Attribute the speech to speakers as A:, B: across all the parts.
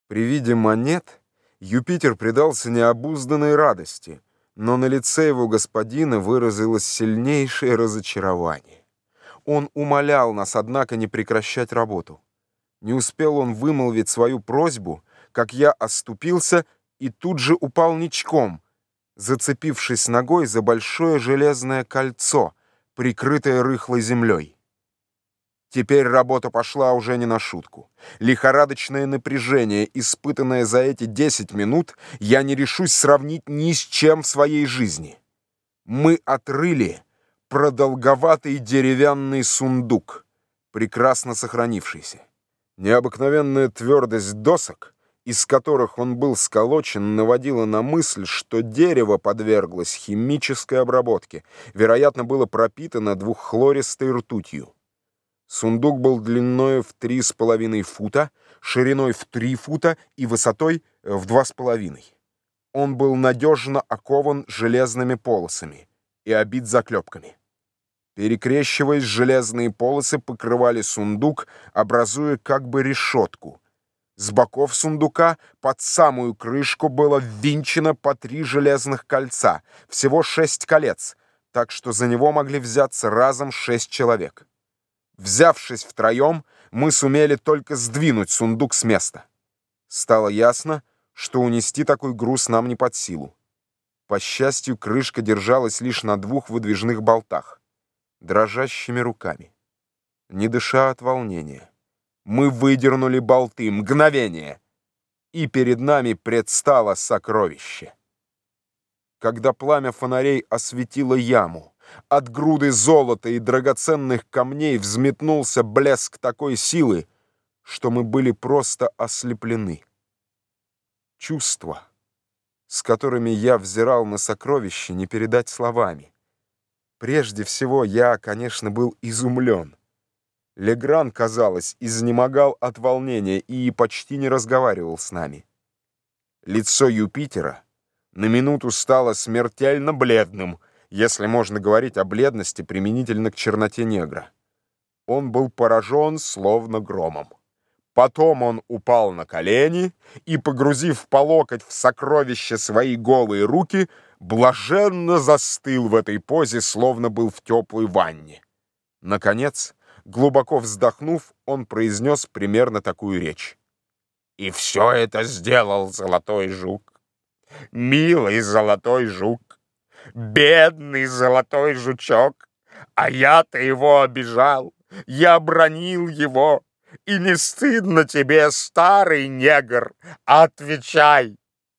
A: При виде монет Юпитер предался необузданной радости, но на лице его господина выразилось сильнейшее разочарование. Он умолял нас, однако, не прекращать работу. Не успел он вымолвить свою просьбу, как я оступился и тут же упал ничком, зацепившись ногой за большое железное кольцо, прикрытое рыхлой землей. Теперь работа пошла уже не на шутку. Лихорадочное напряжение, испытанное за эти 10 минут, я не решусь сравнить ни с чем в своей жизни. Мы отрыли продолговатый деревянный сундук, прекрасно сохранившийся. Необыкновенная твердость досок, из которых он был сколочен, наводила на мысль, что дерево подверглось химической обработке, вероятно, было пропитано двуххлористой ртутью. Сундук был длиною в 3,5 фута, шириной в 3 фута и высотой в 2,5. Он был надежно окован железными полосами и обит заклепками. Перекрещиваясь, железные полосы покрывали сундук, образуя как бы решетку. С боков сундука под самую крышку было ввинчено по 3 железных кольца, всего 6 колец, так что за него могли взяться разом 6 человек. Взявшись втроем, мы сумели только сдвинуть сундук с места. Стало ясно, что унести такой груз нам не под силу. По счастью, крышка держалась лишь на 2 выдвижных болтах. Дрожащими руками, не дыша от волнения, мы выдернули болты, мгновение, и перед нами предстало сокровище. Когда пламя фонарей осветило яму, от груды золота и драгоценных камней взметнулся блеск такой силы, что мы были просто ослеплены. Чувства, с которыми я взирал на сокровище, не передать словами. Прежде всего, я, конечно, был изумлен. Легран, казалось, изнемогал от волнения и почти не разговаривал с нами. Лицо Юпитера на минуту стало смертельно бледным, если можно говорить о бледности применительно к черноте негра. Он был поражен словно громом. Потом он упал на колени и, погрузив по локоть в сокровище свои голые руки, блаженно застыл в этой позе, словно был в теплой ванне. Наконец, глубоко вздохнув, он произнес примерно такую речь. «И все это сделал золотой жук. Милый золотой жук. Бедный золотой жучок, а я-то его обижал, я бранил его, и не стыдно тебе, старый негр, отвечай!»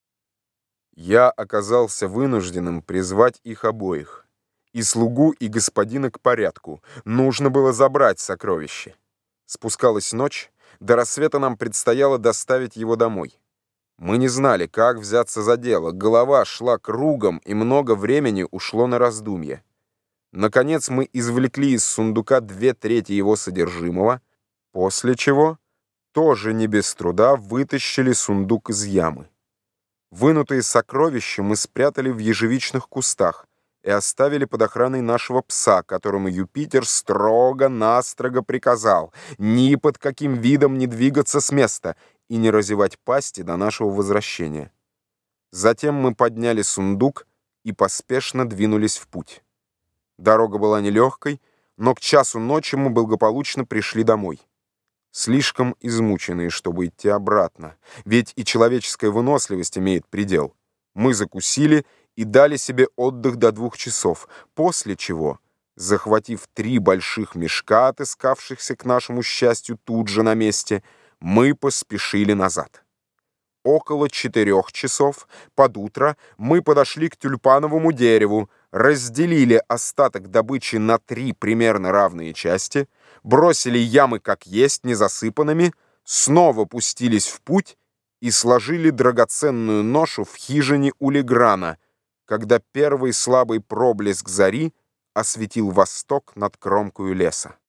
A: Я оказался вынужденным призвать их обоих, и слугу, и господина к порядку. Нужно было забрать сокровище. Спускалась ночь, до рассвета нам предстояло доставить его домой. Мы не знали, как взяться за дело, голова шла кругом, и много времени ушло на раздумье. Наконец мы извлекли из сундука 2/3 его содержимого, после чего, тоже не без труда, вытащили сундук из ямы. Вынутые сокровища мы спрятали в ежевичных кустах и оставили под охраной нашего пса, которому Юпитер строго-настрого приказал ни под каким видом не двигаться с места и не разевать пасти до нашего возвращения. Затем мы подняли сундук и поспешно двинулись в путь. Дорога была нелегкой, но к часу ночи мы благополучно пришли домой. Слишком измученные, чтобы идти обратно, ведь и человеческая выносливость имеет предел. Мы закусили и дали себе отдых до 2 часов, после чего, захватив 3 больших мешка, отыскавшихся, к нашему счастью, тут же на месте, мы поспешили назад. Около 4 часов под утро мы подошли к тюльпановому дереву, разделили остаток добычи на 3 примерно равные части, бросили ямы как есть, незасыпанными, снова пустились в путь и сложили драгоценную ношу в хижине у Леграна, когда первый слабый проблеск зари осветил восток над кромкою леса.